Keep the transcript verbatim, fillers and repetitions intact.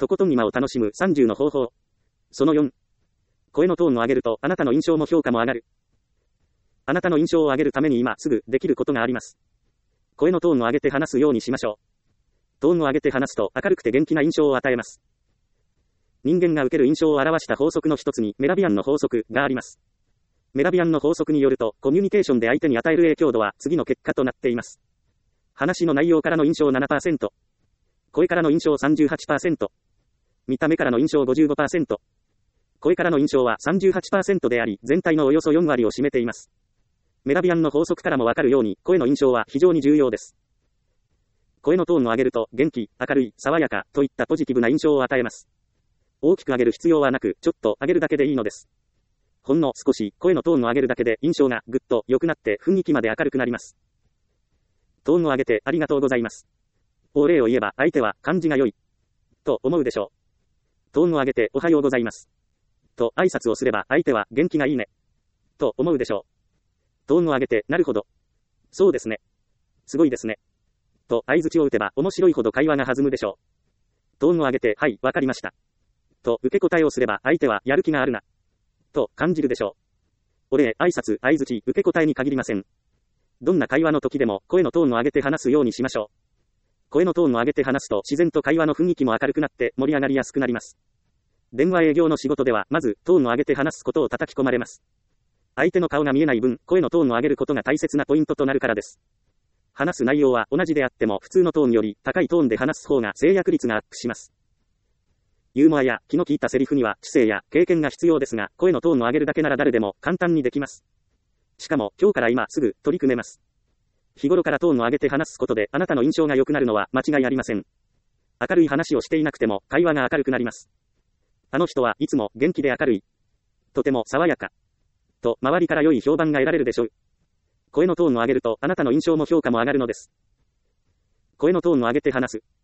とことん今を楽しむさんじゅうの方法。そのよん。声のトーンを上げるとあなたの印象も評価も上がる。あなたの印象を上げるために今すぐできることがあります。声のトーンを上げて話すようにしましょう。トーンを上げて話すと明るくて元気な印象を与えます。人間が受ける印象を表した法則の一つにメラビアンの法則があります。メラビアンの法則によると、コミュニケーションで相手に与える影響度は次の結果となっています。話の内容からの印象 ななパーセント、声からの印象 さんじゅうはちパーセント、見た目からの印象 ごじゅうごパーセント、声からの印象は さんじゅうはちパーセント であり、全体のおよそよんわりを占めています。メラビアンの法則からもわかるように、声の印象は非常に重要です。声のトーンを上げると、元気、明るい、爽やか、といったポジティブな印象を与えます。大きく上げる必要はなく、ちょっと上げるだけでいいのです。ほんの少し、声のトーンを上げるだけで印象がぐっと良くなって雰囲気まで明るくなります。トーンを上げてありがとうございます。お礼を言えば相手は感じが良い。と思うでしょう。トーンを上げておはようございます。と挨拶をすれば相手は元気がいいね。と思うでしょう。トーンを上げてなるほど。そうですね。すごいですね。と相槌を打てば面白いほど会話が弾むでしょう。トーンを上げてはい、わかりました。と受け答えをすれば相手はやる気があるな。と感じるでしょう。お礼、挨拶、相槌、受け答えに限りません。どんな会話の時でも声のトーンを上げて話すようにしましょう。声のトーンを上げて話すと自然と会話の雰囲気も明るくなって盛り上がりやすくなります。電話営業の仕事ではまずトーンを上げて話すことを叩き込まれます。相手の顔が見えない分、声のトーンを上げることが大切なポイントとなるからです。話す内容は同じであっても普通のトーンより高いトーンで話す方が制約率がアップします。ユーモアや気の利いたセリフには知性や経験が必要ですが、声のトーンを上げるだけなら誰でも簡単にできます。しかも今日から今すぐ取り組めます。日頃からトーンを上げて話すことであなたの印象が良くなるのは間違いありません。明るい話をしていなくても会話が明るくなります。あの人はいつも元気で明るい。とても爽やか。と周りから良い評判が得られるでしょう。声のトーンを上げるとあなたの印象も評価も上がるのです。声のトーンを上げて話す。